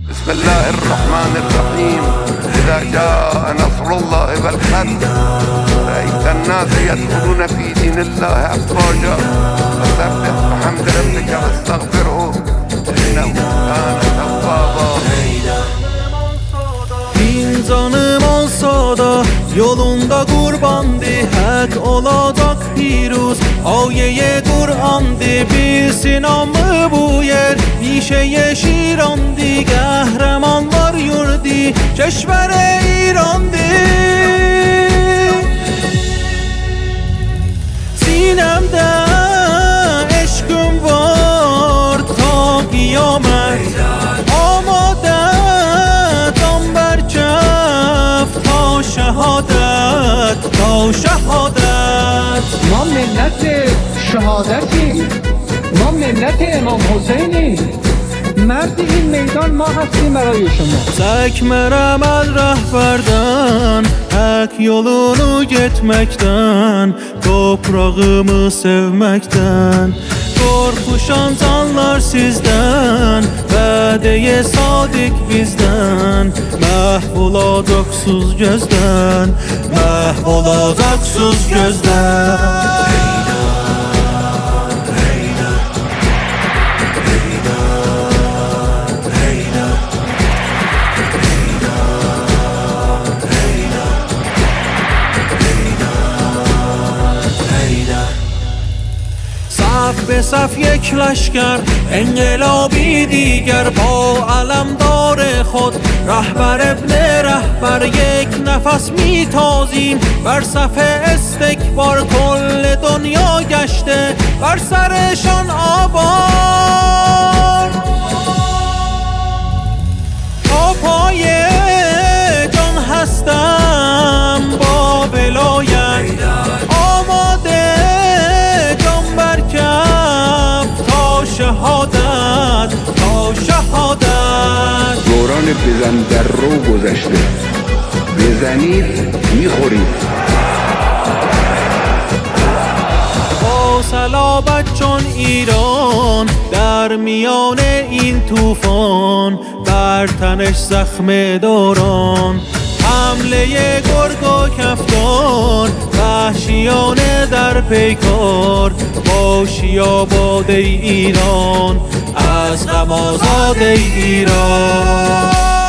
بسم الله الرحمن الرحيم. إذا جاء نصر الله والفتح رأيت الناس يدخلون في دين الله أفواجا فسبح بحمد ربك واستغفره إنه كان توابا. Bin canım olsa da yolunda kurbandı, hak olacak firuz ayeye Kur'an'dı. Bilsin amma bu yer işeye şirandı, kahramanlar yurdu keşvere İran'dı. Sinemde eşkım var ta kıyamet, amade شهادت تا شهادت. ما ملت شهادتیم، ما ملت امام حسینیم. مرد این میدان ما هستیم برای شما. Çəkmərəm əl rəhbərdən, hək yolunu getməkdən, toprağımı sevməkdən. Qorxuşan canlar sizdən, vədəyə sadiq bizdən. Məhv olacaqsız gözdən, məhv olacaqsız gözdən. صف به صف یک لشکر انقلابی دیگر، با علمدار خود رهبر ابن رهبر، یک نفس میتازیم بر صف استکبار. کل دنیا گشته بر سرشان آوار، تا پای جان هستم با ولایت، آماده شهادت تا شهادت. دوران بزن در رو گذشته، بزنید میخورید. با صلابت چون ایران در میان این طوفان، بر تنش زخم دوران. حمله گرگ و کفتار، وحشیانه در پیکار. باشی آباد ای ایران، از غم آزاد ای ایران.